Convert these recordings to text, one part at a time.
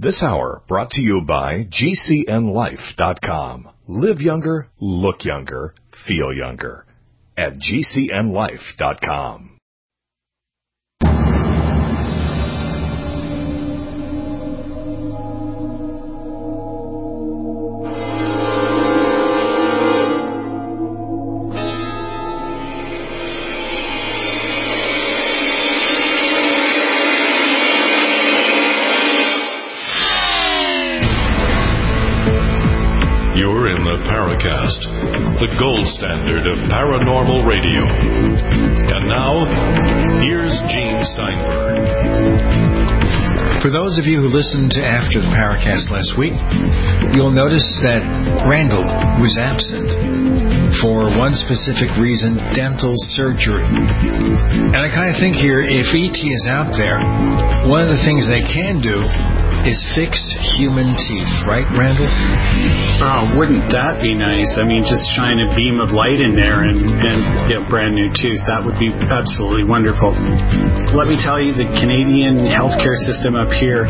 This hour brought to you by GCNLife.com. Live younger, look younger, feel younger. At GCNLife.com. Paracast, the gold standard of paranormal radio. And now, here's Gene Steinberg. For those of you who listened to After the Paracast last week, you'll notice that Randall was absent for one specific reason: dental surgery. And I kind of think here, if ET is out there, one of the things they can do is fix human teeth, right, Randall? Oh, wouldn't that be nice? I mean, just shine a beam of light in there and get a brand new tooth. That would be absolutely wonderful. Let me tell you, the Canadian healthcare system up here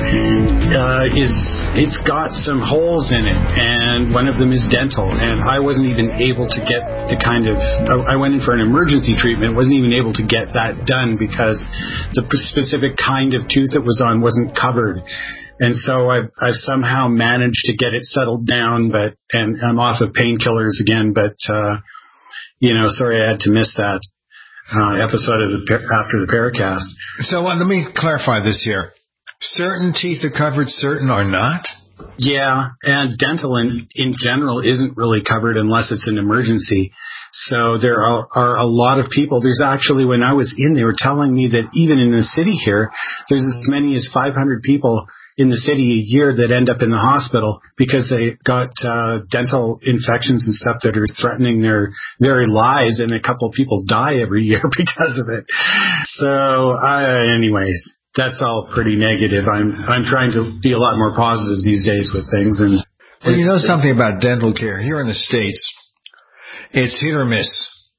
it's got some holes in it, and one of them is dental. And I wasn't even able to get I went in for an emergency treatment, wasn't even able to get that done because the specific kind of tooth it was on wasn't covered. And so I've somehow managed to get it settled down, and I'm off of painkillers again. But sorry I had to miss that episode of After the Paracast. So let me clarify this here: certain teeth are covered, certain are not. Yeah, and dental in general isn't really covered unless it's an emergency. So there are a lot of people. There's actually, when I was in, they were telling me that even in the city here, there's as many as 500 people in the city a year that end up in the hospital because they got dental infections and stuff that are threatening their very lives, and a couple of people die every year because of it. So, anyways, that's all pretty negative. I'm trying to be a lot more positive these days with things. And well, you know something about dental care here in the States? It's hit or miss,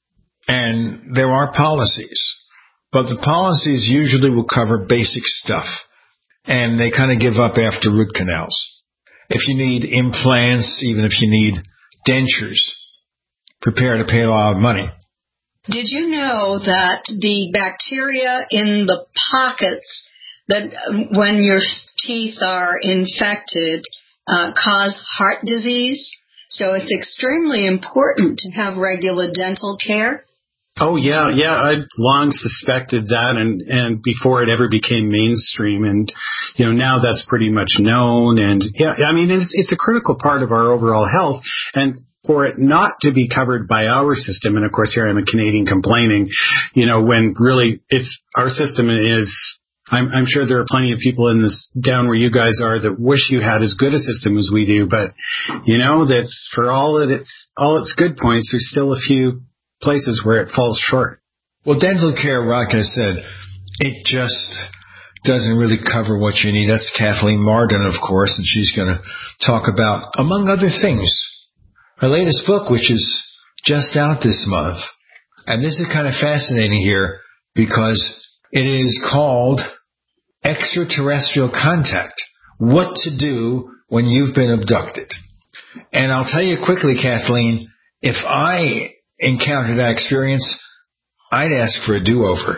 and there are policies, but the policies usually will cover basic stuff. And they kind of give up after root canals. If you need implants, even if you need dentures, prepare to pay a lot of money. Did you know that the bacteria in the pockets that when your teeth are infected cause heart disease? So it's extremely important to have regular dental care. Oh, yeah. I'd long suspected that, and before it ever became mainstream. And, now that's pretty much known. And, yeah, I mean, it's a critical part of our overall health. And for it not to be covered by our system, and, of course, here I'm a Canadian complaining, when really our system is, I'm sure there are plenty of people in this down where you guys are that wish you had as good a system as we do. But, that's for all its good points, there's still a few places where it falls short. Well, dental care, like I said, it just doesn't really cover what you need. That's Kathleen Marden, of course, and she's going to talk about, among other things, her latest book, which is just out this month. And this is kind of fascinating here because it is called Extraterrestrial Contact: What to Do When You've Been Abducted. And I'll tell you quickly, Kathleen, if I encountered that experience, I'd ask for a do-over.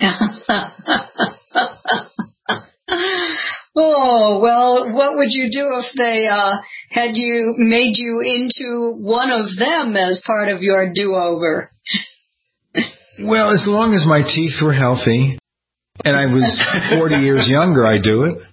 Oh, well, what would you do if they had made you into one of them as part of your do-over? Well, as long as my teeth were healthy and I was 40 years younger, I'd do it.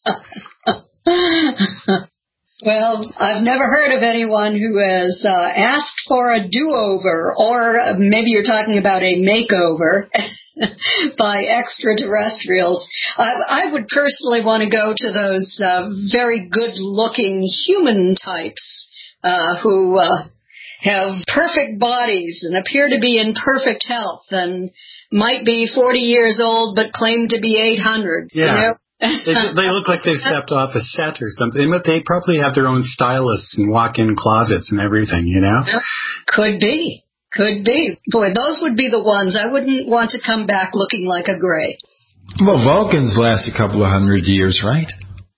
Well, I've never heard of anyone who has asked for a do-over, or maybe you're talking about a makeover by extraterrestrials. I would personally want to go to those very good-looking human types who have perfect bodies and appear to be in perfect health and might be 40 years old but claim to be 800. Yeah. You know? They look like they've stepped off a set or something, but they probably have their own stylists and walk-in closets and everything, Could be. Boy, those would be the ones. I wouldn't want to come back looking like a gray. Well, Vulcans last a couple of 100 years, right?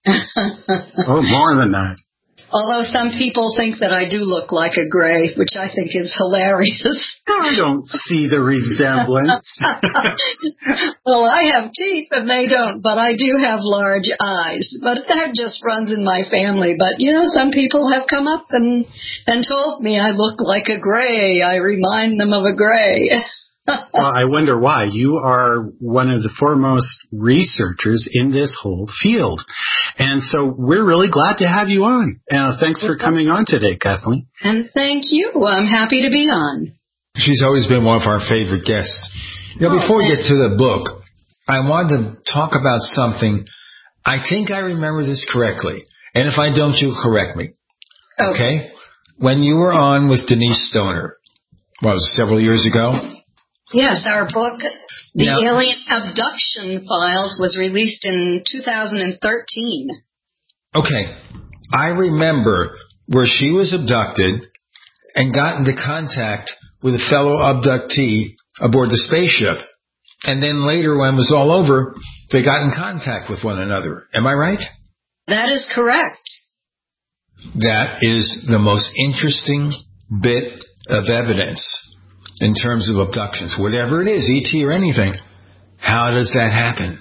Oh, more than that. Although some people think that I do look like a gray, which I think is hilarious. I don't see the resemblance. Well, I have teeth and they don't, but I do have large eyes. But that just runs in my family. But, some people have come up and told me I look like a gray. I remind them of a gray. Well, I wonder why. You are one of the foremost researchers in this whole field. And so we're really glad to have you on. Thanks for coming on today, Kathleen. And thank you. I'm happy to be on. She's always been one of our favorite guests. Before we get to the book, I wanted to talk about something. I think I remember this correctly. And if I don't, you'll correct me. Okay? When you were on with Denise Stoner, several years ago? Yes, our book, The Alien Abduction Files, was released in 2013. Okay. I remember where she was abducted and got into contact with a fellow abductee aboard the spaceship. And then later, when it was all over, they got in contact with one another. Am I right? That is correct. That is the most interesting bit of evidence in terms of abductions, whatever it is, ET or anything. How does that happen?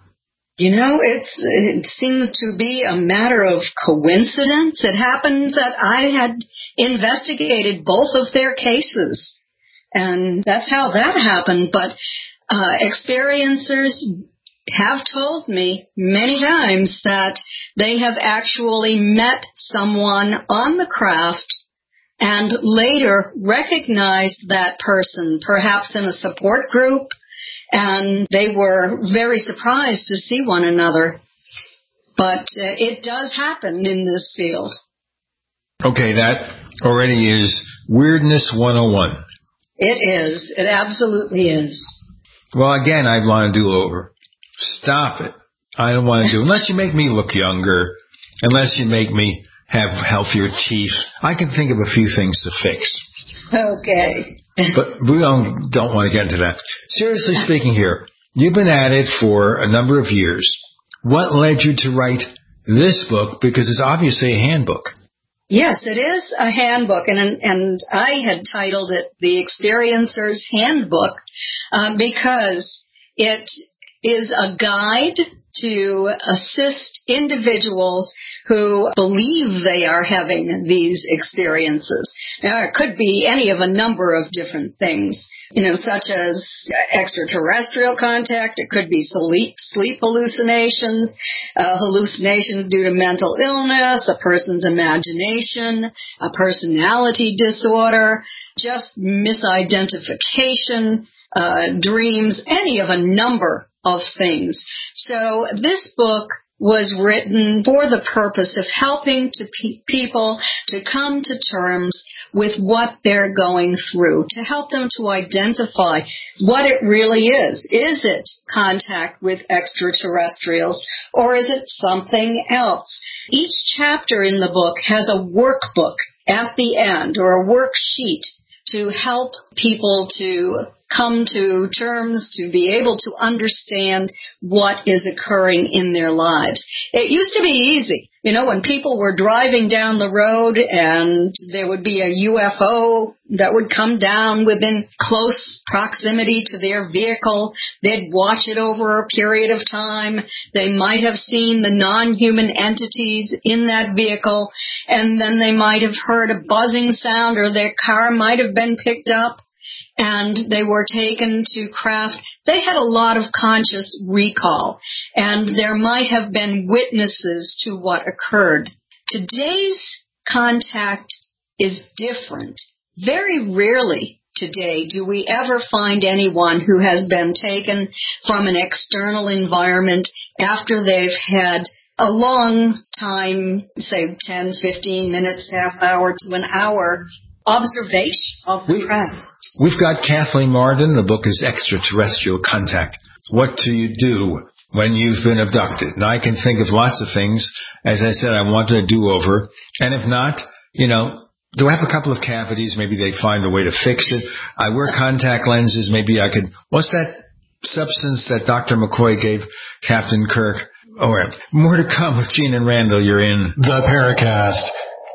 It seems to be a matter of coincidence. It happened that I had investigated both of their cases, and that's how that happened. But experiencers have told me many times that they have actually met someone on the craft and later recognized that person, perhaps in a support group, and they were very surprised to see one another. But it does happen in this field. Okay, that already is Weirdness 101. It is. It absolutely is. Well, again, I'd want to do over. Stop it. I don't want to do, unless you make me look younger, unless you make me have healthier teeth. I can think of a few things to fix. Okay. But we don't want to get into that. Seriously speaking here, you've been at it for a number of years. What led you to write this book? Because it's obviously a handbook. Yes, it is a handbook, and I had titled it The Experiencer's Handbook because it is a guide to assist individuals who believe they are having these experiences. Now, it could be any of a number of different things, such as extraterrestrial contact. It could be sleep hallucinations, hallucinations due to mental illness, a person's imagination, a personality disorder, just misidentification, dreams, any of a number of things. So this book was written for the purpose of helping people to come to terms with what they're going through, to help them to identify what it really is. Is it contact with extraterrestrials, or is it something else? Each chapter in the book has a workbook at the end, or a worksheet, to help people to come to terms, to be able to understand what is occurring in their lives. It used to be easy. When people were driving down the road and there would be a UFO that would come down within close proximity to their vehicle, they'd watch it over a period of time. They might have seen the non-human entities in that vehicle, and then they might have heard a buzzing sound, or their car might have been picked up, and they were taken to craft. They had a lot of conscious recall, and there might have been witnesses to what occurred. Today's contact is different. Very rarely today do we ever find anyone who has been taken from an external environment after they've had a long time, say 10, 15 minutes, half hour to an hour, observation of the craft. We've got Kathleen Marden. The book is Extraterrestrial Contact. What do you do when you've been abducted? Now, I can think of lots of things. As I said, I want a do-over. And if not, do I have a couple of cavities? Maybe they find a way to fix it. I wear contact lenses. Maybe I could... What's that substance that Dr. McCoy gave Captain Kirk? All right. More to come with Gene and Randall. You're in The Paracast.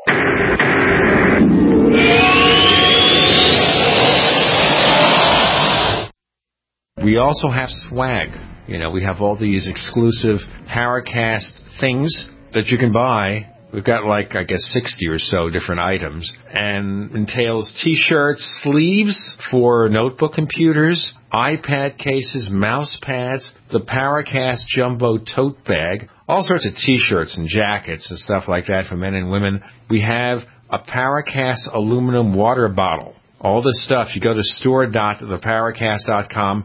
We also have swag. We have all these exclusive Paracast things that you can buy. We've got 60 or so different items, and entails T-shirts, sleeves for notebook computers, iPad cases, mouse pads, the Paracast Jumbo tote bag, all sorts of T-shirts and jackets and stuff like that for men and women. We have a Paracast aluminum water bottle. All this stuff, you go to store.theparacast.com,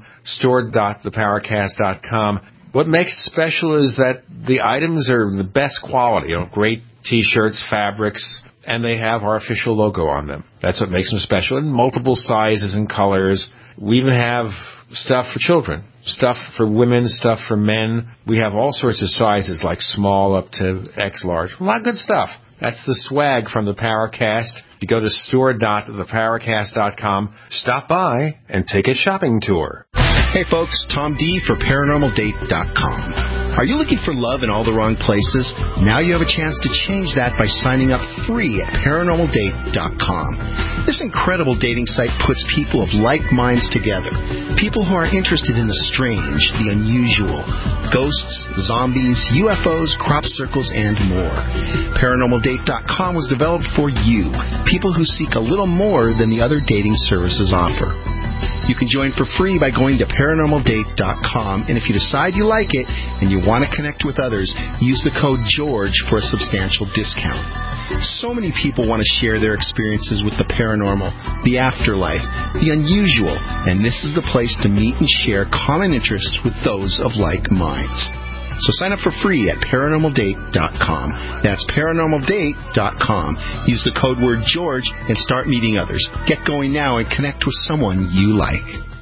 store.theparacast.com. What makes it special is that the items are the best quality, great T-shirts, fabrics, and they have our official logo on them. That's what makes them special, in multiple sizes and colors. We even have stuff for children, stuff for women, stuff for men. We have all sorts of sizes, like small up to X large. A lot of good stuff. That's the swag from the Paracast. You go to store.theparacast.com, stop by, and take a shopping tour. Hey folks, Tom D for ParanormalDate.com. Are you looking for love in all the wrong places? Now you have a chance to change that by signing up free at ParanormalDate.com. This incredible dating site puts people of like minds together. People who are interested in the strange, the unusual, ghosts, zombies, UFOs, crop circles, and more. ParanormalDate.com was developed for you, people who seek a little more than the other dating services offer. You can join for free by going to ParanormalDate.com, and if you decide you like it and you want to connect with others, use the code GEORGE for a substantial discount. So many people want to share their experiences with the paranormal, the afterlife, the unusual, and this is the place to meet and share common interests with those of like minds. So sign up for free at ParanormalDate.com. That's ParanormalDate.com. Use the code word George and start meeting others. Get going now and connect with someone you like.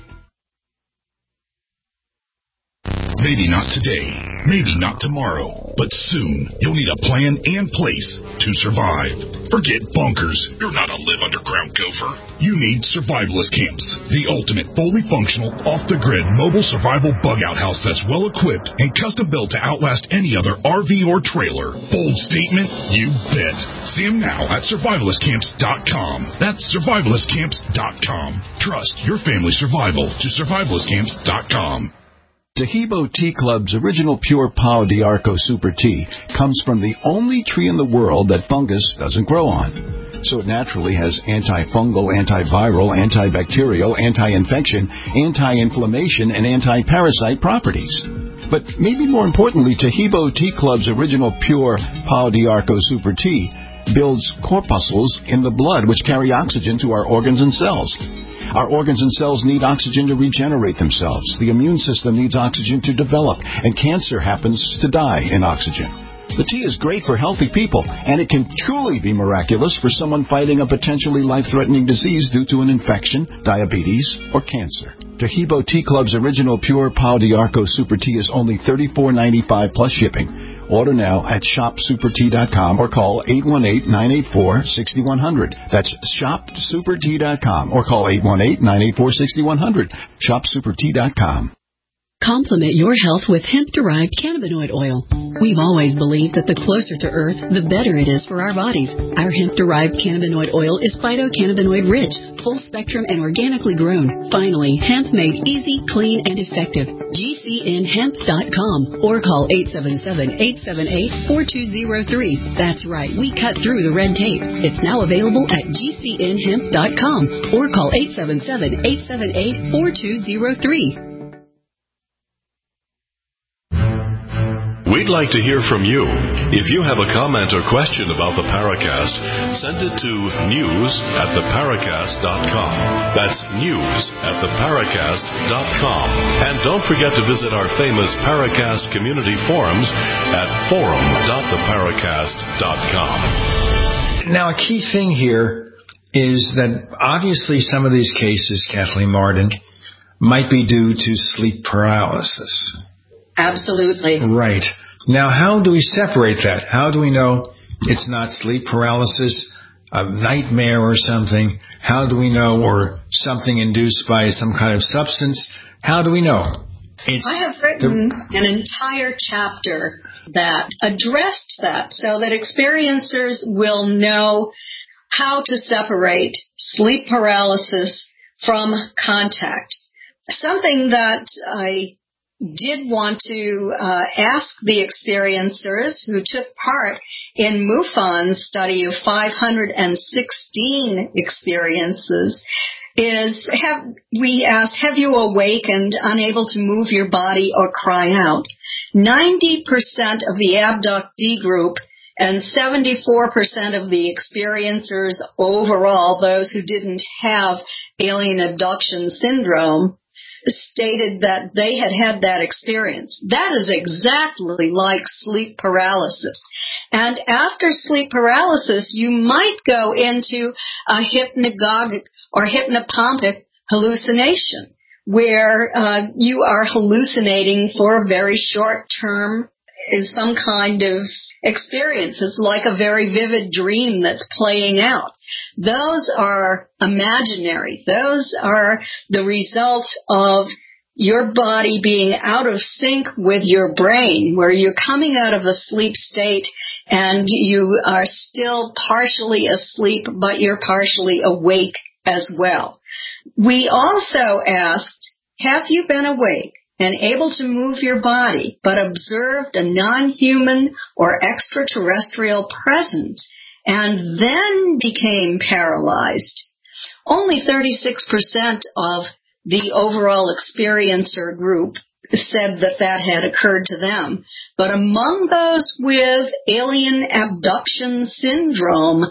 Maybe not today, maybe not tomorrow, but soon you'll need a plan and place to survive. Forget bunkers. You're not a live underground gopher. You need survivalist camps, the ultimate fully functional, off-the-grid mobile survival bug-out house that's well-equipped and custom-built to outlast any other RV or trailer. Bold statement? You bet. See them now at survivalistcamps.com. That's survivalistcamps.com. Trust your family's survival to survivalistcamps.com. Tahibo Tea Club's original pure Pau d'Arco Super Tea comes from the only tree in the world that fungus doesn't grow on. So it naturally has antifungal, antiviral, antibacterial, anti-infection, anti-inflammation, and anti-parasite properties. But maybe more importantly, Tahibo Tea Club's original pure Pau d'Arco Super Tea builds corpuscles in the blood which carry oxygen to our organs and cells. Our organs and cells need oxygen to regenerate themselves. The immune system needs oxygen to develop, and cancer happens to die in oxygen. The tea is great for healthy people, and it can truly be miraculous for someone fighting a potentially life-threatening disease due to an infection, diabetes, or cancer. Tahibo Tea Club's original pure Pau d'Arco Super Tea is only $34.95 plus shipping. Order now at shopsupertea.com or call 818-984-6100. That's shopsupertea.com or call 818-984-6100. Shopsupertea.com. Complement your health with hemp-derived cannabinoid oil. We've always believed that the closer to Earth, the better it is for our bodies. Our hemp-derived cannabinoid oil is phytocannabinoid-rich, full-spectrum, and organically grown. Finally, hemp made easy, clean, and effective. GCNhemp.com or call 877-878-4203. That's right, we cut through the red tape. It's now available at GCNhemp.com or call 877-878-4203. We'd like to hear from you. If you have a comment or question about the Paracast, send it to news@theparacast.com. That's news@theparacast.com. And don't forget to visit our famous Paracast community forums at forum.theparacast.com. Now, a key thing here is that obviously some of these cases, Kathleen Marden, might be due to sleep paralysis. Absolutely. Right. Now, how do we separate that? How do we know it's not sleep paralysis, a nightmare or something? How do we know, or something induced by some kind of substance? How do we know? I have written an entire chapter that addressed that so that experiencers will know how to separate sleep paralysis from contact. Something that I did want to ask the experiencers who took part in MUFON's study of 516 experiences is, we asked, have you awakened, unable to move your body or cry out? 90% of the abductee group and 74% of the experiencers overall, those who didn't have alien abduction syndrome, stated that they had that experience. That is exactly like sleep paralysis. And after sleep paralysis, you might go into a hypnagogic or hypnopompic hallucination, where you are hallucinating for a very short term, is some kind of experience. It's like a very vivid dream that's playing out. Those are imaginary. Those are the result of your body being out of sync with your brain, where you're coming out of a sleep state and you are still partially asleep, but you're partially awake as well. We also asked, have you been awake and able to move your body, but observed a non-human or extraterrestrial presence and then became paralyzed? Only 36% of the overall experiencer group said that had occurred to them. But among those with alien abduction syndrome,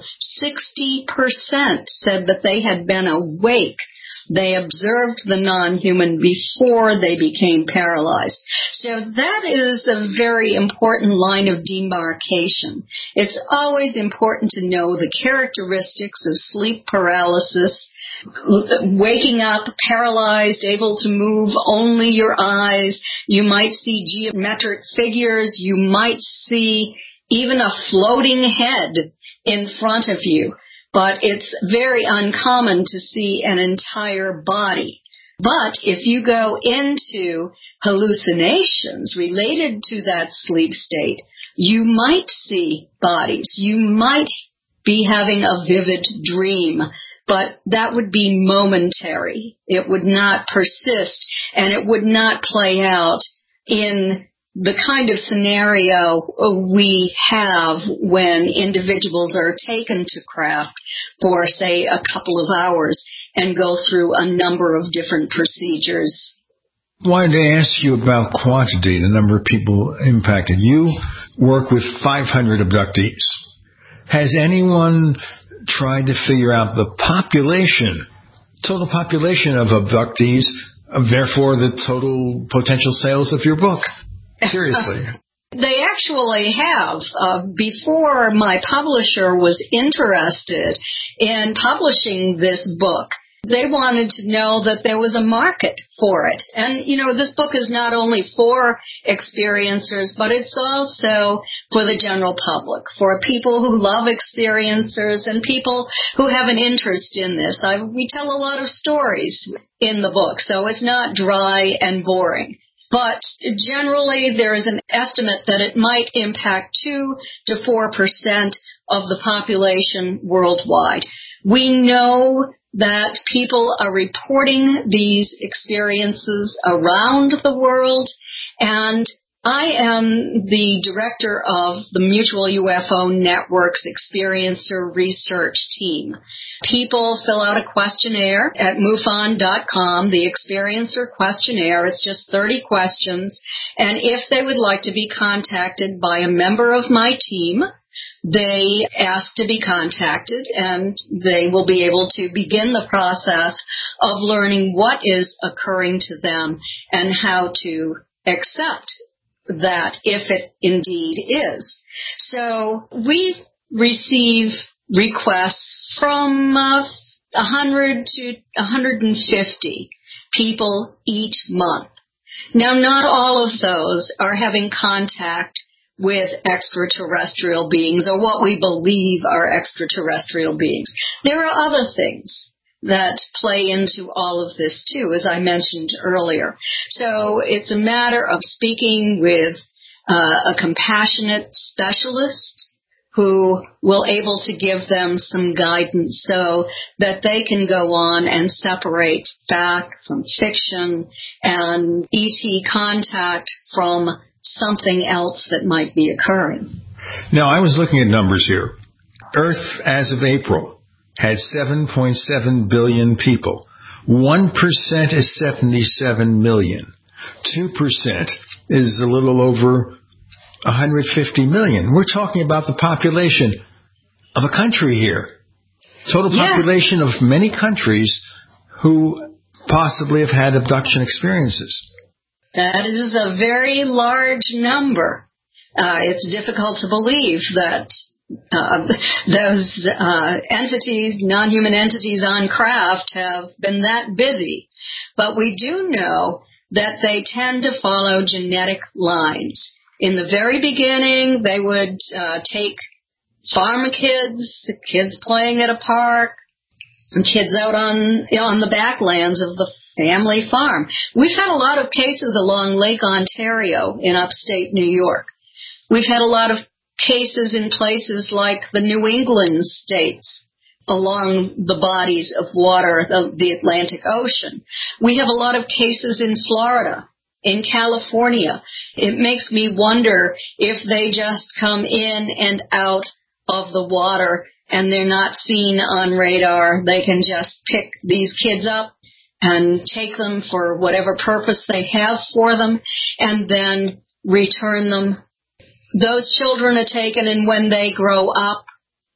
60% said that they had been awake. They observed the non-human before they became paralyzed. So that is a very important line of demarcation. It's always important to know the characteristics of sleep paralysis. Waking up paralyzed, able to move only your eyes. You might see geometric figures. You might see even a floating head in front of you. But it's very uncommon to see an entire body. But if you go into hallucinations related to that sleep state, you might see bodies. You might be having a vivid dream, but that would be momentary. It would not persist, and it would not play out in the kind of scenario we have when individuals are taken to craft for, say, a couple of hours and go through a number of different procedures. I wanted to ask you about quantity, the number of people impacted. You work with 500 abductees. Has anyone tried to figure out the total population of abductees, therefore the total potential sales of your book? Seriously. They actually have. Before my publisher was interested in publishing this book, they wanted to know that there was a market for it. And, this book is not only for experiencers, but it's also for the general public, for people who love experiencers and people who have an interest in this. We tell a lot of stories in the book, so it's not dry and boring. But generally, there is an estimate that it might impact 2 to 4% of the population worldwide. We know that people are reporting these experiences around the world, and I am the director of the Mutual UFO Network's Experiencer Research Team. People fill out a questionnaire at MUFON.com, the Experiencer Questionnaire. It's just 30 questions, and if they would like to be contacted by a member of my team, they ask to be contacted, and they will be able to begin the process of learning what is occurring to them and how to accept that if it indeed is. So we receive requests from 100 to 150 people each month. Now, not all of those are having contact with extraterrestrial beings or what we believe are extraterrestrial beings. There are other things that play into all of this too, as I mentioned earlier. So it's a matter of speaking with a compassionate specialist who will able to give them some guidance so that they can go on and separate fact from fiction and ET contact from something else that might be occurring. Now, I was looking at numbers here. Earth, as of April, had 7.7 billion people. 1% is 77 million. 2% is a little over 150 million. We're talking about the population of a country here. Total population of many countries who possibly have had abduction experiences. That is a very large number. It's difficult to believe that those entities, non-human entities on craft, have been that busy. But we do know that they tend to follow genetic lines. In the very beginning, they would take farm kids playing at a park, and kids out on the backlands of the family farm. We've had a lot of cases along Lake Ontario in upstate New York. We've had a lot of cases in places like the New England states along the bodies of water of the Atlantic Ocean. We have a lot of cases in Florida, in California. It makes me wonder if they just come in and out of the water and they're not seen on radar. They can just pick these kids up and take them for whatever purpose they have for them and then return them. Those children are taken, and when they grow up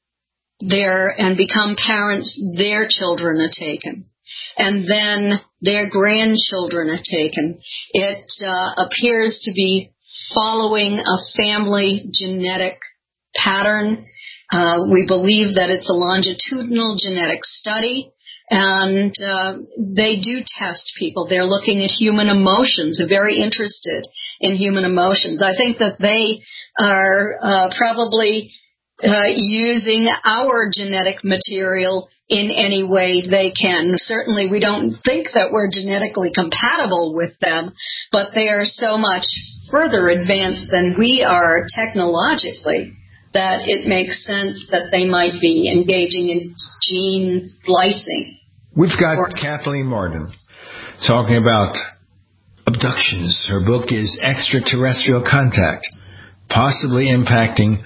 and become parents, their children are taken. And then their grandchildren are taken. It appears to be following a family genetic pattern. We believe that it's a longitudinal genetic study, and they do test people. They're looking at human emotions. They're very interested in human emotions. I think that they are probably using our genetic material in any way they can. Certainly we don't think that we're genetically compatible with them, but they are so much further advanced than we are technologically that it makes sense that they might be engaging in gene splicing. We've got Kathleen Marden talking about abductions. Her book is Extraterrestrial Contact, possibly impacting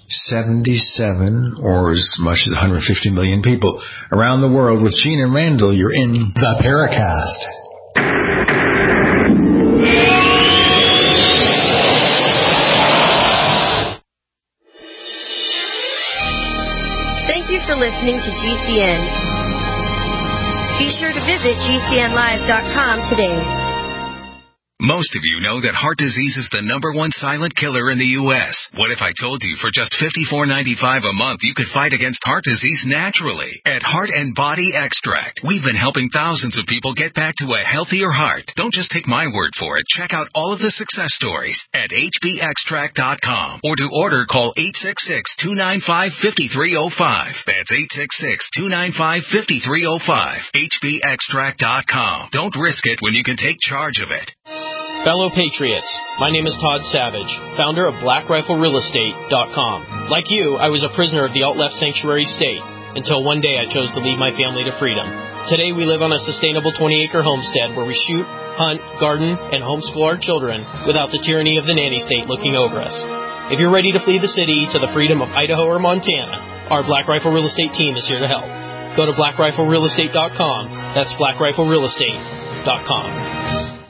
77 or as much as 150 million people around the world. With Gene and Randall, you're in the Paracast. Thank you for listening to GCN. Be sure to visit GCNlive.com today. Most of you know that heart disease is the #1 silent killer in the U.S. What if I told you for just $54.95 a month you could fight against heart disease naturally? At Heart and Body Extract, we've been helping thousands of people get back to a healthier heart. Don't just take my word for it. Check out all of the success stories at hbextract.com, or to order, call 866-295-5305. That's 866-295-5305. hbextract.com. Don't risk it when you can take charge of it. Fellow Patriots, my name is Todd Savage, founder of BlackRifleRealEstate.com. Like you, I was a prisoner of the alt-left sanctuary state until one day I chose to lead my family to freedom. Today we live on a sustainable 20-acre homestead where we shoot, hunt, garden, and homeschool our children without the tyranny of the nanny state looking over us. If you're ready to flee the city to the freedom of Idaho or Montana, our Black Rifle Real Estate team is here to help. Go to BlackRifleRealEstate.com. That's BlackRifleRealEstate.com.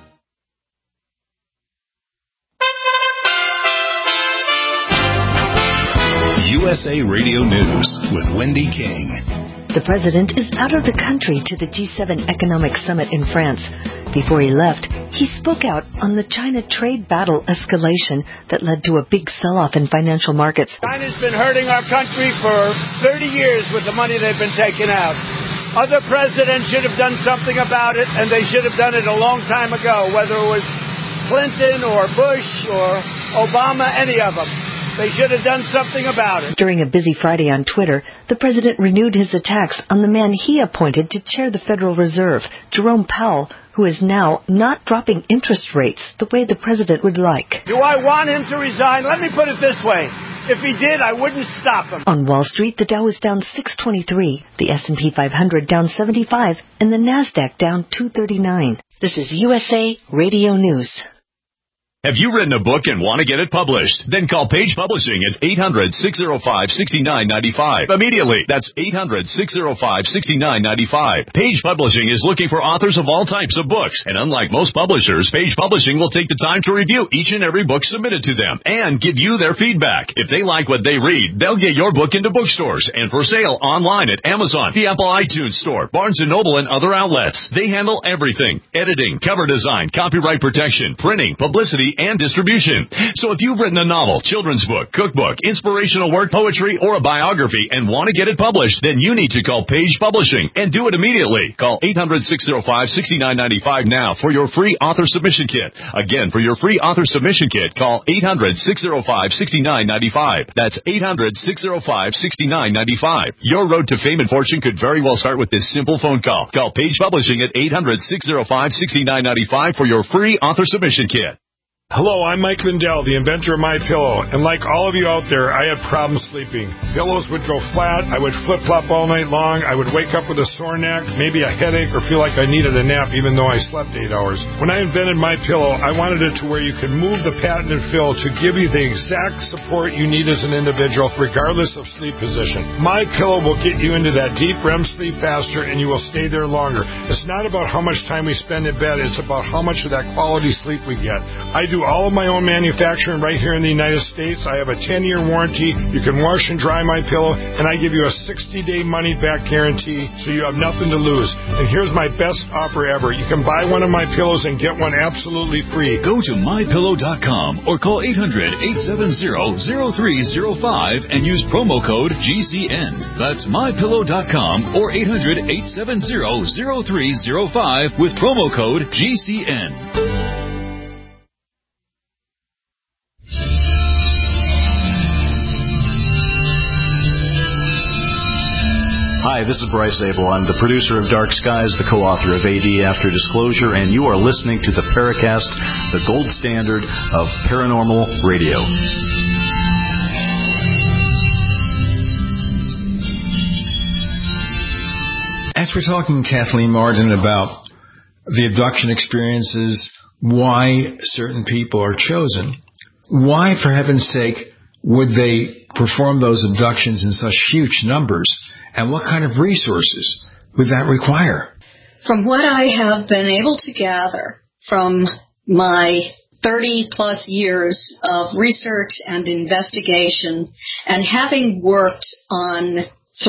USA Radio News with Wendy King. The president is out of the country to the G7 Economic Summit in France. Before he left, he spoke out on the China trade battle escalation that led to a big sell-off in financial markets. China's been hurting our country for 30 years with the money they've been taking out. Other presidents should have done something about it, and they should have done it a long time ago, whether it was Clinton or Bush or Obama, any of them. They should have done something about it. During a busy Friday on Twitter, the president renewed his attacks on the man he appointed to chair the Federal Reserve, Jerome Powell, who is now not dropping interest rates the way the president would like. Do I want him to resign? Let me put it this way. If he did, I wouldn't stop him. On Wall Street, the Dow is down 623, the S&P 500 down 75, and the Nasdaq down 239. This is USA Radio News. Have you written a book and want to get it published? Then call Page Publishing at 800-605-6995. Immediately. That's 800-605-6995. Page Publishing is looking for authors of all types of books. And unlike most publishers, Page Publishing will take the time to review each and every book submitted to them and give you their feedback. If they like what they read, they'll get your book into bookstores and for sale online at Amazon, the Apple iTunes Store, Barnes & Noble, and other outlets. They handle everything: editing, cover design, copyright protection, printing, publicity, and distribution. So if you've written a novel, children's book, cookbook, inspirational work, poetry, or a biography and want to get it published, then you need to call Page Publishing and do it immediately. Call 800-605-6995 now for your free author submission kit. Again, for your free author submission kit, call 800-605-6995. That's 800-605-6995. Your road to fame and fortune could very well start with this simple phone call. Call Page Publishing at 800-605-6995 for your free author submission kit. Hello, I'm Mike Lindell, the inventor of MyPillow, and like all of you out there, I had problems sleeping. Pillows would go flat, I would flip-flop all night long, I would wake up with a sore neck, maybe a headache, or feel like I needed a nap even though I slept 8 hours. When I invented MyPillow, I wanted it to where you could move the patented fill to give you the exact support you need as an individual, regardless of sleep position. MyPillow will get you into that deep REM sleep faster, and you will stay there longer. It's not about how much time we spend in bed, it's about how much of that quality sleep we get. I do all of my own manufacturing right here in the United States. I have a 10-year warranty. You can wash and dry my pillow, and I give you a 60-day money-back guarantee, so you have nothing to lose. And here's my best offer ever. You can buy one of my pillows and get one absolutely free. Go to mypillow.com or call 800-870-0305 and use promo code GCN. That's mypillow.com or 800-870-0305 with promo code GCN. Hi, this is Bryce Abel. I'm the producer of Dark Skies, the co-author of AD After Disclosure, and you are listening to the Paracast, the gold standard of paranormal radio. As we're talking, Kathleen Marden, about the abduction experiences, why certain people are chosen, why, for heaven's sake, would they perform those abductions in such huge numbers? And what kind of resources would that require? From what I have been able to gather from my 30-plus years of research and investigation, and having worked on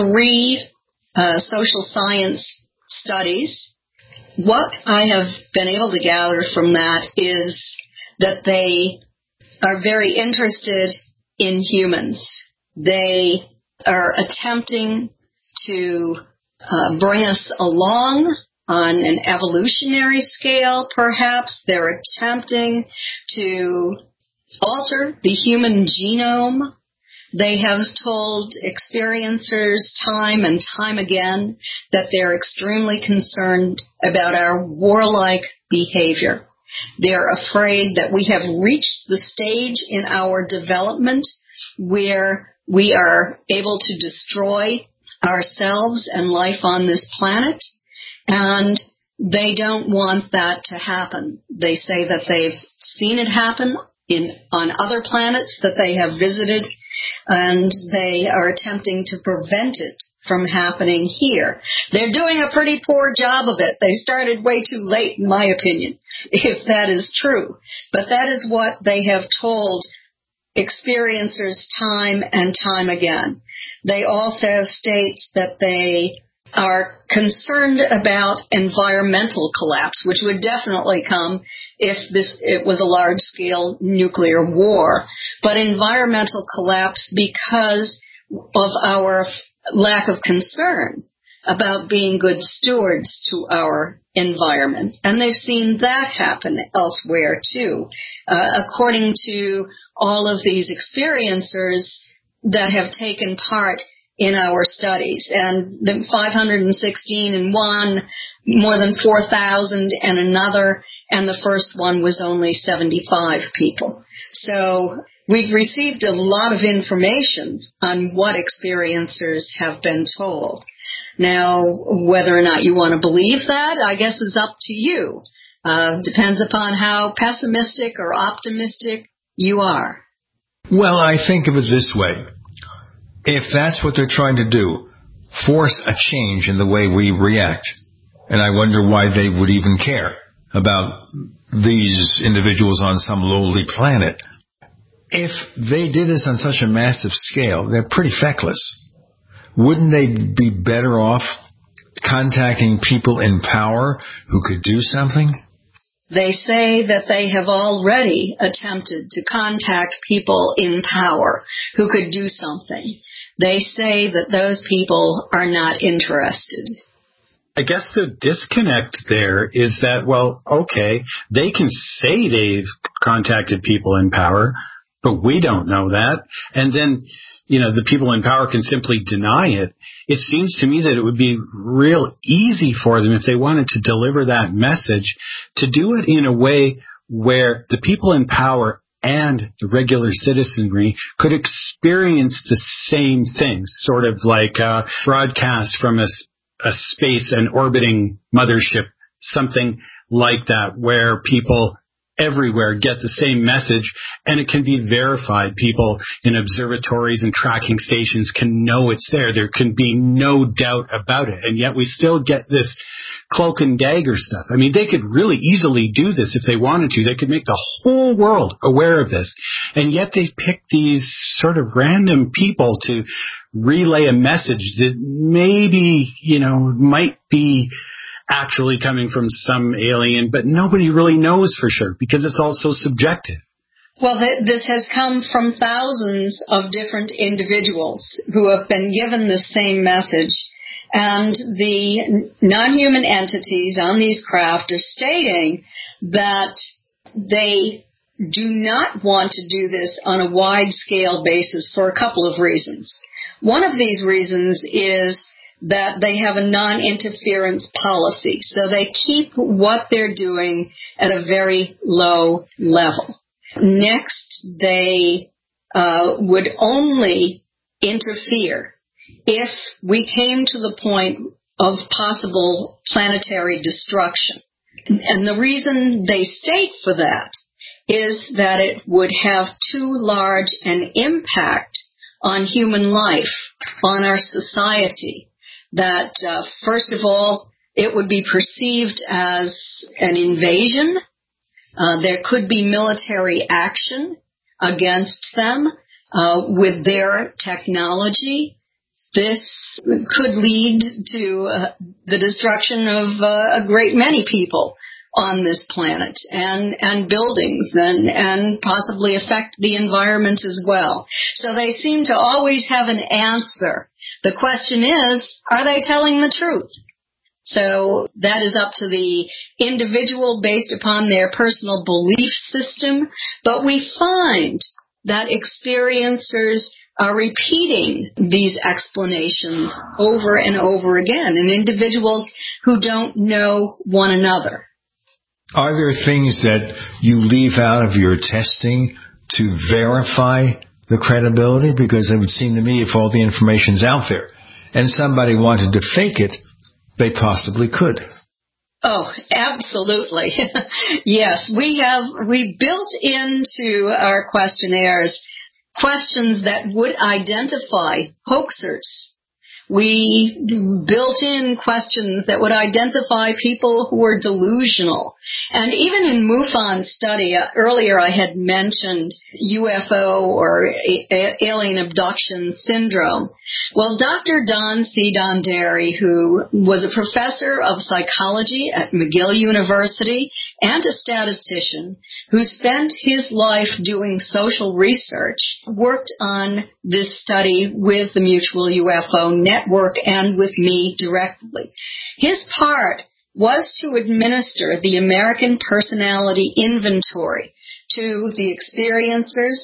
3 social science studies, what I have been able to gather from that is that they are very interested in humans. They are attempting to bring us along on an evolutionary scale, perhaps. They're attempting to alter the human genome. They have told experiencers time and time again that they're extremely concerned about our warlike behavior. They're afraid that we have reached the stage in our development where we are able to destroy ourselves and life on this planet, and they don't want that to happen. They say that they've seen it happen on other planets that they have visited, and they are attempting to prevent it from happening here. They're doing a pretty poor job of it. They started way too late, in my opinion, if that is true. But that is what they have told experiencers time and time again. They also state that they are concerned about environmental collapse, which would definitely come if it was a large-scale nuclear war. But environmental collapse because of our lack of concern about being good stewards to our environment. And they've seen that happen elsewhere, too. According to all of these experiencers that have taken part in our studies. And the 516 in one, more than 4,000 in another, and the first one was only 75 people. So we've received a lot of information on what experiencers have been told. Now, whether or not you want to believe that, I guess is up to you. Depends upon how pessimistic or optimistic you are. Well, I think of it this way. If that's what they're trying to do, force a change in the way we react, and I wonder why they would even care about these individuals on some lowly planet. If they did this on such a massive scale, they're pretty feckless. Wouldn't they be better off contacting people in power who could do something? They say that they have already attempted to contact people in power who could do something. They say that those people are not interested. I guess the disconnect there is that, well, okay, they can say they've contacted people in power, but we don't know that. And then, the people in power can simply deny it. It seems to me that it would be real easy for them if they wanted to deliver that message to do it in a way where the people in power and the regular citizenry could experience the same things, sort of like a broadcast from a space, an orbiting mothership, something like that, where people everywhere get the same message, and it can be verified. People in observatories and tracking stations can know it's there. There can be no doubt about it, and yet we still get this cloak and dagger stuff. I mean, they could really easily do this if they wanted to. They could make the whole world aware of this, and yet they pick these sort of random people to relay a message that maybe, might be actually coming from some alien, but nobody really knows for sure because it's all so subjective. Well, this has come from thousands of different individuals who have been given the same message, and the non-human entities on these craft are stating that they do not want to do this on a wide-scale basis for a couple of reasons. One of these reasons is that they have a non-interference policy, so they keep what they're doing at a very low level. Next, they would only interfere if we came to the point of possible planetary destruction. And the reason they state for that is that it would have too large an impact on human life, on our society, that, first of all, it would be perceived as an invasion. There could be military action against them with their technology. This could lead to the destruction of a great many people on this planet and buildings and possibly affect the environment as well. So they seem to always have an answer. The question is, are they telling the truth? So that is up to the individual based upon their personal belief system. But we find that experiencers are repeating these explanations over and over again in individuals who don't know one another. Are there things that you leave out of your testing to verify the credibility? Because it would seem to me if all the information's out there and somebody wanted to fake it, they possibly could. Oh, absolutely. Yes, we built into our questionnaires questions that would identify hoaxers. We built in questions that would identify people who were delusional. And even in MUFON's study, earlier I had mentioned UFO or alien abduction syndrome. Well, Dr. Don C. Donderi, who was a professor of psychology at McGill University and a statistician who spent his life doing social research, worked on this study with the Mutual UFO Network and with me directly. His part was to administer the American Personality Inventory to the experiencers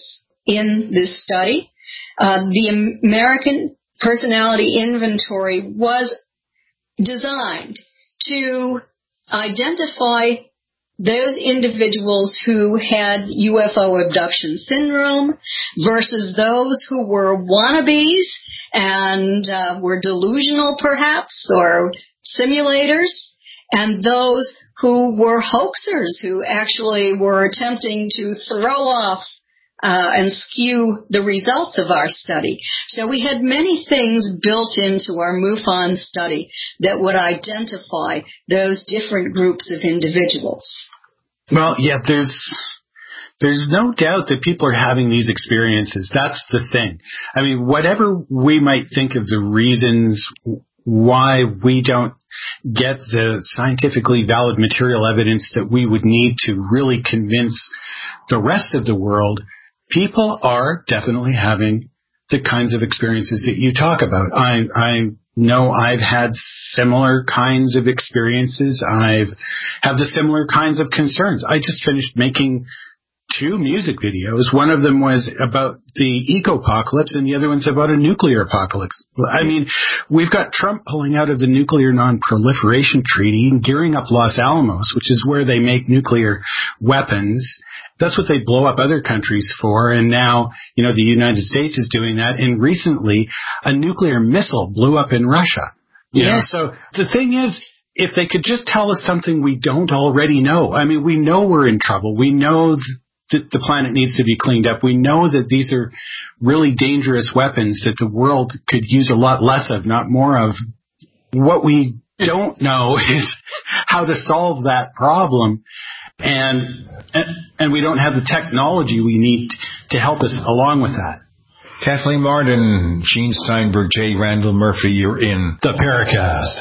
in this study. The American Personality Inventory was designed to identify those individuals who had UFO abduction syndrome versus those who were wannabes and were delusional perhaps, or simulators, and those who were hoaxers, who actually were attempting to throw off and skew the results of our study. So we had many things built into our MUFON study that would identify those different groups of individuals. Well, yeah, there's no doubt that people are having these experiences. That's the thing. I mean, whatever we might think of the reasons why we don't get the scientifically valid material evidence that we would need to really convince the rest of the world, people are definitely having the kinds of experiences that you talk about. I know I've had similar kinds of experiences. I've had the similar kinds of concerns. I just finished making 2 music videos. One of them was about the eco-apocalypse, and the other one's about a nuclear apocalypse. I mean, we've got Trump pulling out of the Nuclear Non-Proliferation Treaty and gearing up Los Alamos, which is where they make nuclear weapons. That's what they blow up other countries for, and now, the United States is doing that, and recently a nuclear missile blew up in Russia. You know, so the thing is, if they could just tell us something we don't already know. I mean, we know we're in trouble. We know that the planet needs to be cleaned up. We know that these are really dangerous weapons that the world could use a lot less of, not more of. What we don't know is how to solve that problem. And we don't have the technology we need to help us along with that. Kathleen Marden, Gene Steinberg, J. Randall Murphy, you're in the Paracast.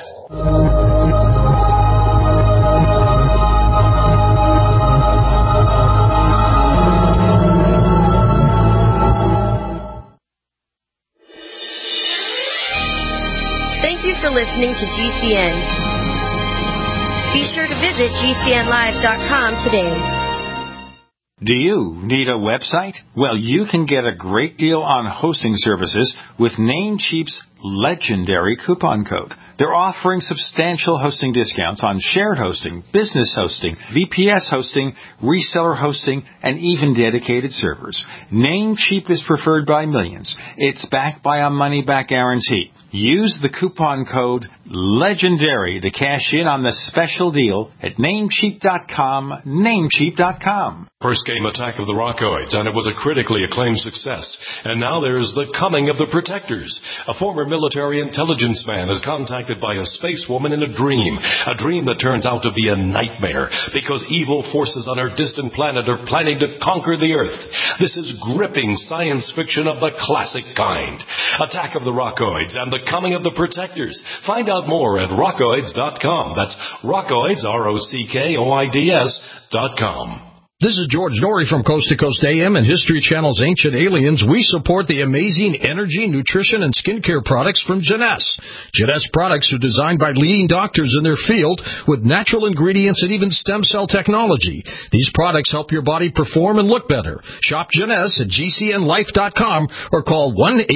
Thank you for listening to GCN. Be sure to visit GCNlive.com today. Do you need a website? Well, you can get a great deal on hosting services with Namecheap's legendary coupon code. They're offering substantial hosting discounts on shared hosting, business hosting, VPS hosting, reseller hosting, and even dedicated servers. Namecheap is preferred by millions. It's backed by a money-back guarantee. Use the coupon code LEGENDARY to cash in on the special deal at Namecheap.com, Namecheap.com. First came Attack of the Rockoids, and it was a critically acclaimed success. And now there's The Coming of the Protectors. A former military intelligence man is contacted by a space woman in a dream that turns out to be a nightmare because evil forces on our distant planet are planning to conquer the Earth. This is gripping science fiction of the classic kind. Attack of the Rockoids and The Coming of the Protectors. Find out more at rockoids.com. That's Rockoids, ROCKOIDS.com. This is George Norrie from Coast to Coast AM and History Channel's Ancient Aliens. We support the amazing energy, nutrition, and skincare products from Jeunesse. Jeunesse products are designed by leading doctors in their field with natural ingredients and even stem cell technology. These products help your body perform and look better. Shop Jeunesse at GCNlife.com or call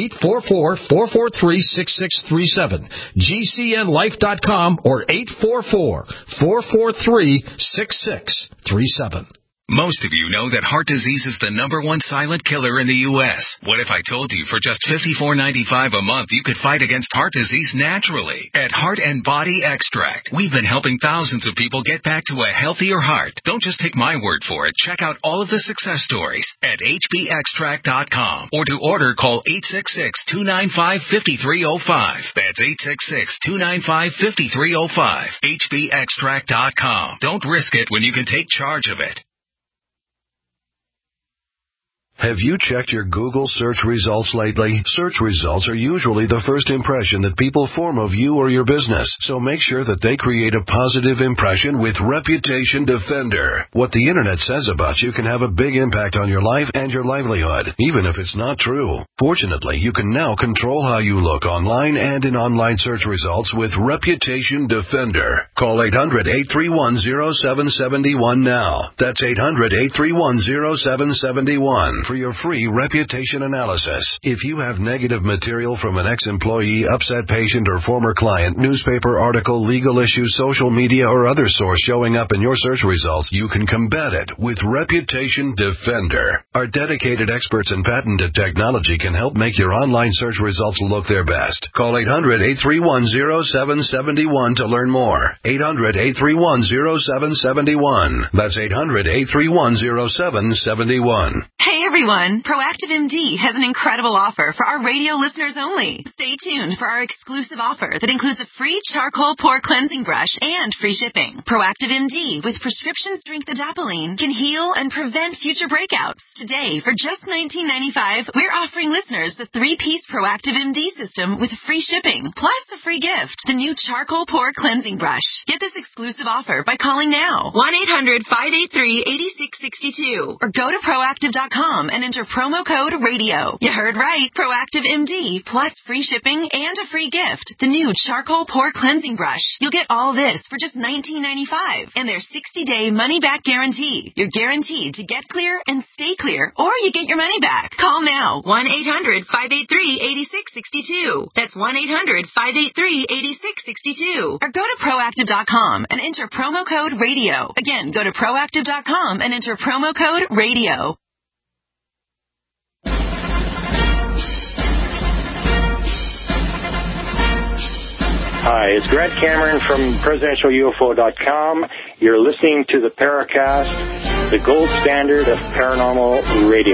1-844-443-6637. GCNlife.com or 844-443-6637. Most of you know that heart disease is the #1 silent killer in the U.S. What if I told you for just $54.95 a month you could fight against heart disease naturally? At Heart and Body Extract, we've been helping thousands of people get back to a healthier heart. Don't just take my word for it. Check out all of the success stories at hbextract.com or to order call 866-295-5305. That's 866-295-5305. hbextract.com. Don't risk it when you can take charge of it. Have you checked your Google search results lately? Search results are usually the first impression that people form of you or your business, so make sure that they create a positive impression with Reputation Defender. What the Internet says about you can have a big impact on your life and your livelihood, even if it's not true. Fortunately, you can now control how you look online and in online search results with Reputation Defender. Call 800-831-0771 now. That's 800-831-0771. for your free reputation analysis. If you have negative material from an ex-employee, upset patient, or former client, newspaper article, legal issue, social media, or other source showing up in your search results, you can combat it with Reputation Defender. Our dedicated experts in patented technology can help make your online search results look their best. Call 800-831-0771 to learn more. 800-831-0771. That's 800-831-0771. Hey everyone, Proactive MD has an incredible offer for our radio listeners only. Stay tuned for our exclusive offer that includes a free charcoal pore cleansing brush and free shipping. Proactive MD with prescription strength adapalene can heal and prevent future breakouts. Today, for just $19.95, we're offering listeners the 3-piece Proactive MD system with free shipping, plus a free gift, the new charcoal pore cleansing brush. Get this exclusive offer by calling now, 1-800-583-8662, or go to Proactive.com and enter promo code RADIO. You heard right, Proactive MD, plus free shipping and a free gift, the new charcoal pore cleansing brush. You'll get all this for just $19.95, and their 60-day money-back guarantee. You're guaranteed to get clear and stay clear, or you get your money back. Call now, 1-800-583-8662. That's 1-800-583-8662. Or go to Proactive.com and enter promo code RADIO. Again, go to Proactive.com and enter promo code RADIO. Hi, it's Grant Cameron from PresidentialUFO.com. You're listening to the Paracast, the gold standard of paranormal radio.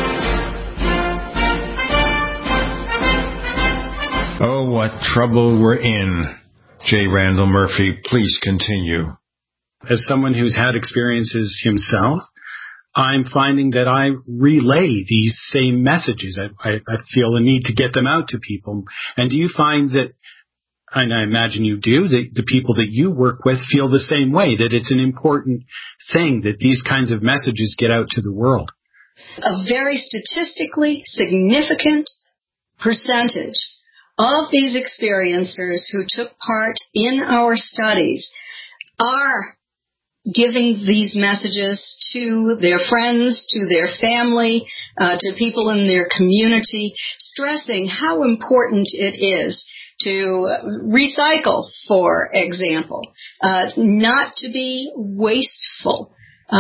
Oh, what trouble we're in. J. Randall Murphy, please continue. As someone who's had experiences himself, I'm finding that I relay these same messages. I feel a need to get them out to people. And do you find that, and I imagine you do, the people that you work with feel the same way, that it's an important thing that these kinds of messages get out to the world? A very statistically significant percentage of these experiencers who took part in our studies are giving these messages to their friends, to their family, to people in their community, stressing how important it is to recycle, for example, not to be wasteful,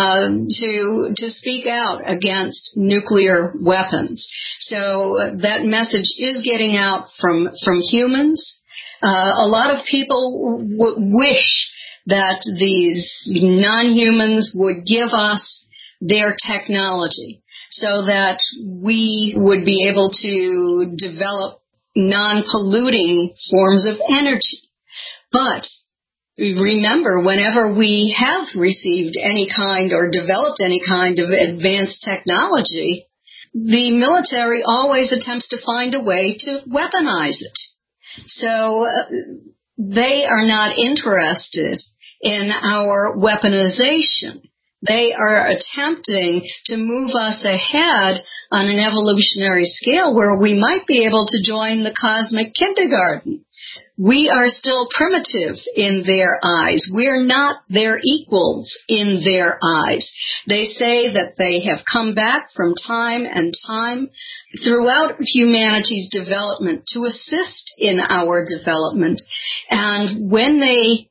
to speak out against nuclear weapons. So that message is getting out from humans. A lot of people wish that these non-humans would give us their technology so that we would be able to develop non-polluting forms of energy. But remember, whenever we have received any kind or developed any kind of advanced technology, the military always attempts to find a way to weaponize it. So they are not interested in our weaponization. They are attempting to move us ahead on an evolutionary scale where we might be able to join the cosmic kindergarten. We are still primitive in their eyes. We're not their equals in their eyes. They say that they have come back from time and time throughout humanity's development to assist in our development. And when they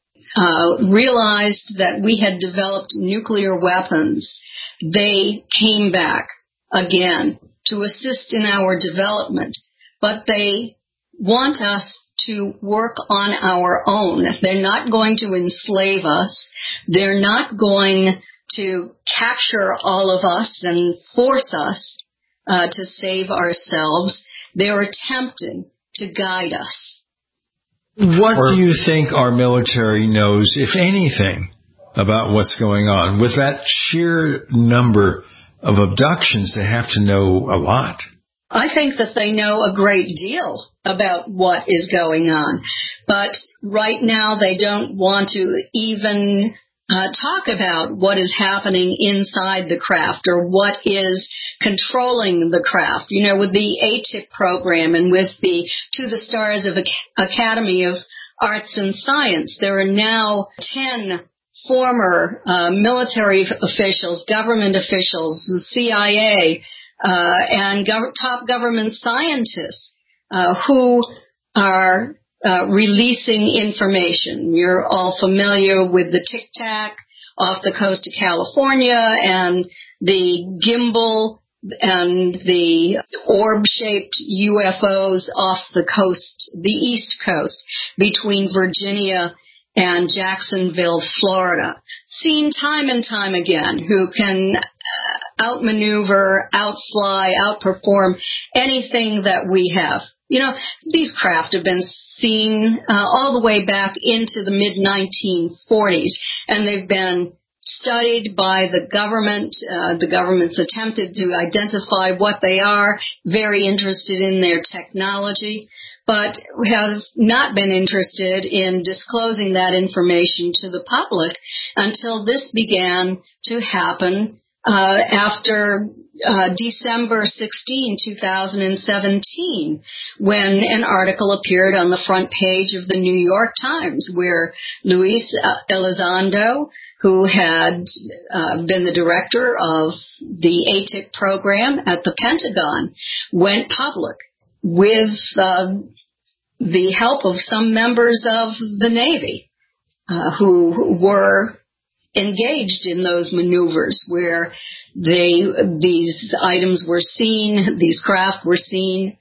realized that we had developed nuclear weapons, they came back again to assist in our development. But they want us to work on our own. They're not going to enslave us. They're not going to capture all of us and force us to save ourselves. They're attempting to guide us. What do you think our military knows, if anything, about what's going on? With that sheer number of abductions, they have to know a lot. I think that they know a great deal about what is going on. But right now they don't want to even talk about what is happening inside the craft or what is controlling the craft. You know, with the ATIC program and with the To the Stars of Academy of Arts and Science, there are now 10 former military officials, government officials, the CIA, and top government scientists who are releasing information. You're all familiar with the Tic Tac off the coast of California and the gimbal and the orb-shaped UFOs off the coast, the East Coast, between Virginia and Jacksonville, Florida. Seen time and time again, who can outmaneuver, outfly, outperform anything that we have. You know, these craft have been seen all the way back into the mid-1940s, and they've been studied by the government. The government's attempted to identify what they are, very interested in their technology, but have not been interested in disclosing that information to the public until this began to happen after December 16, 2017, when an article appeared on the front page of the New York Times where Luis Elizondo, who had been the director of the ATIC program at the Pentagon, went public with the help of some members of the Navy who were engaged in those maneuvers where these items were seen, these craft were seen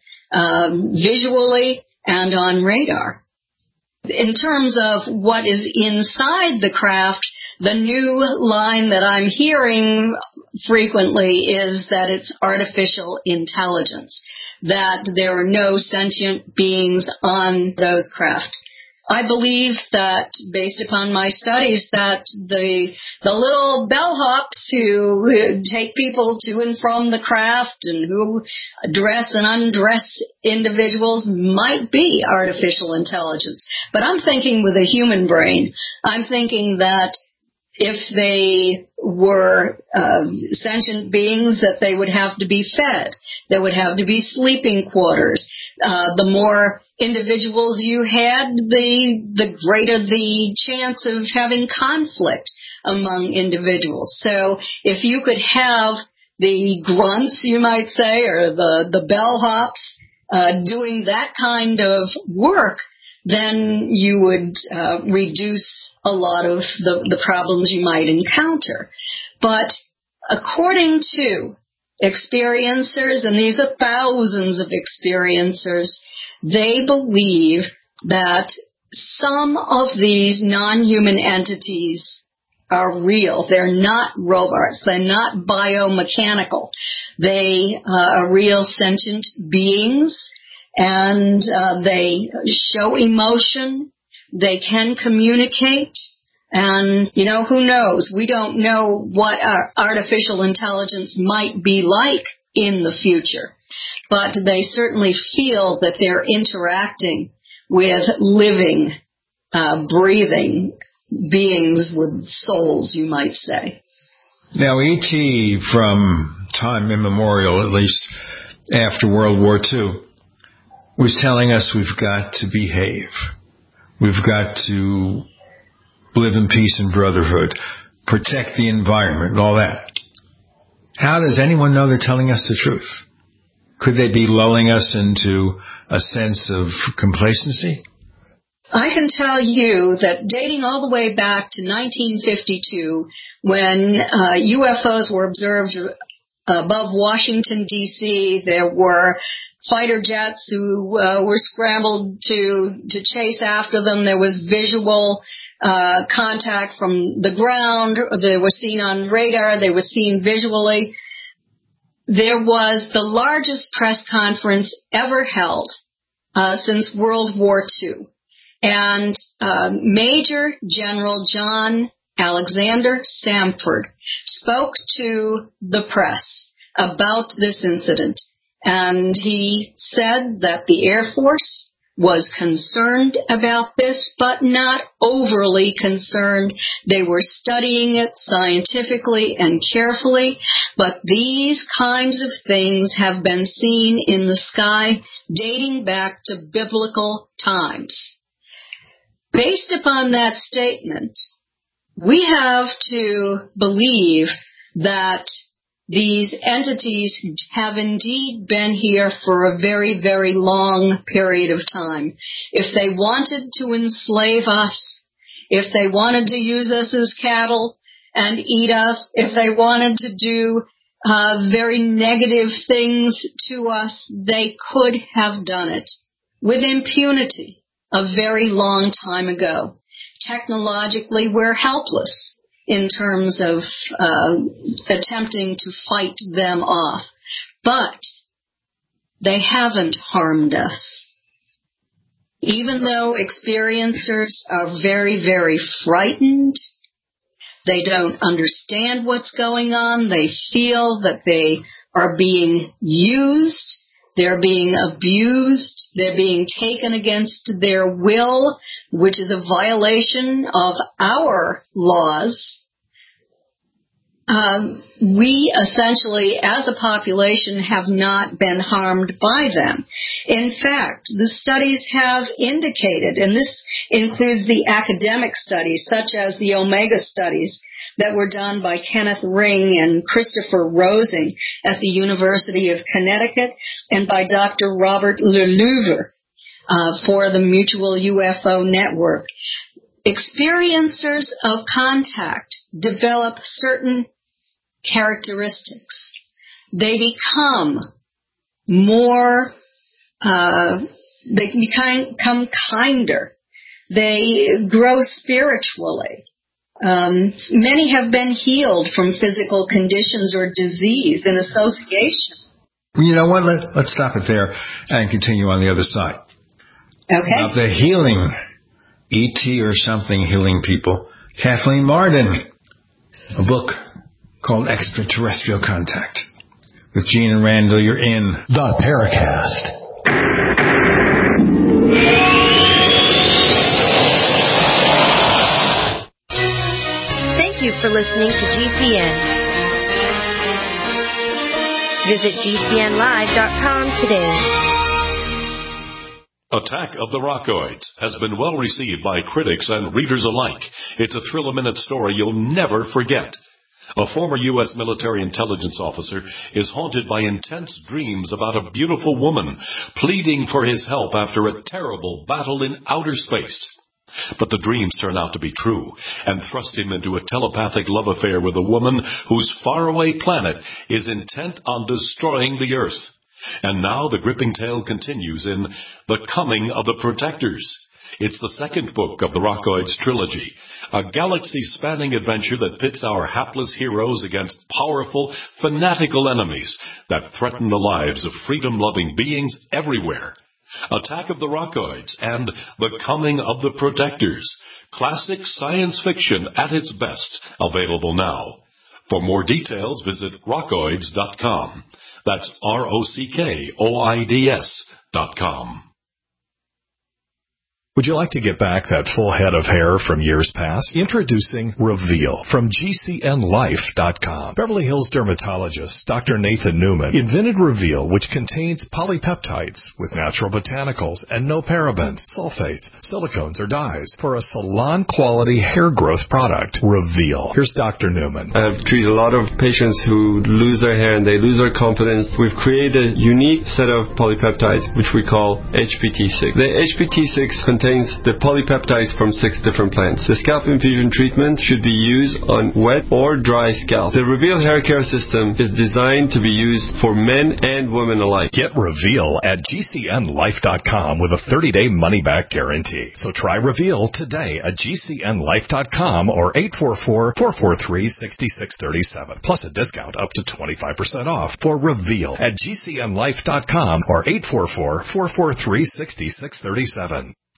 visually and on radar. In terms of what is inside the craft, the new line that I'm hearing frequently is that it's artificial intelligence, that there are no sentient beings on those craft. I believe that, based upon my studies, that the little bellhops who take people to and from the craft and who dress and undress individuals might be artificial intelligence. But I'm thinking with a human brain. I'm thinking that if they were sentient beings, that they would have to be fed. There would have to be sleeping quarters. The more individuals you had, the greater the chance of having conflict among individuals. So if you could have the grunts, you might say, or the bellhops doing that kind of work, then you would reduce a lot of the problems you might encounter. But according to experiencers, and these are thousands of experiencers, they believe that some of these non-human entities are real. They're not robots. They're not biomechanical. They are real sentient beings, and they show emotion. They can communicate. And, you know, who knows? We don't know what our artificial intelligence might be like in the future. But they certainly feel that they're interacting with living, breathing beings with souls, you might say. Now, E.T., from time immemorial, at least after World War II, was telling us we've got to behave. We've got to live in peace and brotherhood, protect the environment and all that. How does anyone know they're telling us the truth? Could they be lulling us into a sense of complacency? I can tell you that dating all the way back to 1952, when UFOs were observed above Washington, D.C., there were fighter jets who were scrambled to chase after them. There was visual contact from the ground. They were seen on radar. They were seen visually. There was the largest press conference ever held since World War II. And Major General John Alexander Samford spoke to the press about this incident. And he said that the Air Force was concerned about this, but not overly concerned. They were studying it scientifically and carefully, but these kinds of things have been seen in the sky dating back to biblical times. Based upon that statement, we have to believe that these entities have indeed been here for a very, very long period of time. If they wanted to enslave us, if they wanted to use us as cattle and eat us, if they wanted to do very negative things to us, they could have done it with impunity a very long time ago. Technologically, we're helpless in terms of attempting to fight them off. But they haven't harmed us. Even though experiencers are very, very frightened, they don't understand what's going on, they feel that they are being used, they're being abused, they're being taken against their will, which is a violation of our laws. We essentially, as a population, have not been harmed by them. In fact, the studies have indicated, and this includes the academic studies, such as the Omega studies that were done by Kenneth Ring and Christopher Rosing at the University of Connecticut, and by Dr. Robert Lelouver for the Mutual UFO Network. Experiencers of contact develop certain characteristics. They become more, they become kinder. They grow spiritually. Many have been healed from physical conditions or disease in association. You know what? Let's stop it there and continue on the other side. Okay. About the healing, E.T. or something healing people. Kathleen Marden, a book called Extraterrestrial Contact. With Gene and Randall, you're in the Paracast. Thank you for listening to GCN. Visit GCNlive.com today. Attack of the Rockoids has been well received by critics and readers alike. It's a thrill-a-minute story you'll never forget. A former U.S. military intelligence officer is haunted by intense dreams about a beautiful woman pleading for his help after a terrible battle in outer space. But the dreams turn out to be true and thrust him into a telepathic love affair with a woman whose faraway planet is intent on destroying the Earth. And now the gripping tale continues in The Coming of the Protectors. It's the second book of the Rockoids trilogy, a galaxy-spanning adventure that pits our hapless heroes against powerful, fanatical enemies that threaten the lives of freedom-loving beings everywhere. Attack of the Rockoids and The Coming of the Protectors. Classic science fiction at its best, available now. For more details, visit rockoids.com. That's ROCKOIDS.com. Would you like to get back that full head of hair from years past? Introducing Reveal from GCNlife.com. Beverly Hills dermatologist Dr. Nathan Newman invented Reveal, which contains polypeptides with natural botanicals and no parabens, sulfates, silicones, or dyes for a salon-quality hair growth product. Reveal. Here's Dr. Newman. I've treated a lot of patients who lose their hair and they lose their confidence. We've created a unique set of polypeptides, which we call HPT6. The HPT6 contains the polypeptides from 6 different plants. The scalp infusion treatment should be used on wet or dry scalp. The Reveal hair care system is designed to be used for men and women alike. Get Reveal at GCNlife.com with a 30-day money-back guarantee. So try Reveal today at GCNlife.com or 844-443-6637. Plus a discount up to 25% off for Reveal at GCNlife.com or 844-443-6637.